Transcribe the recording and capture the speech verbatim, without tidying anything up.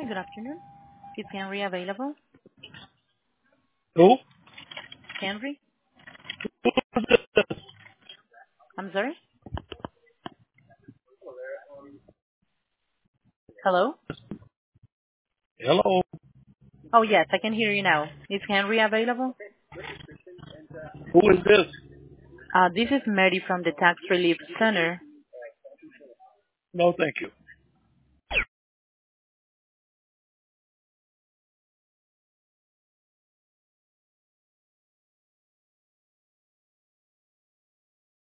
Good afternoon. Is Henry available? Who? Henry? I'm sorry? Hello? Hello. Oh, yes, I can hear you now. Is Henry available? Who is this? Uh, this is Mary from the Tax Relief Center. No, thank you.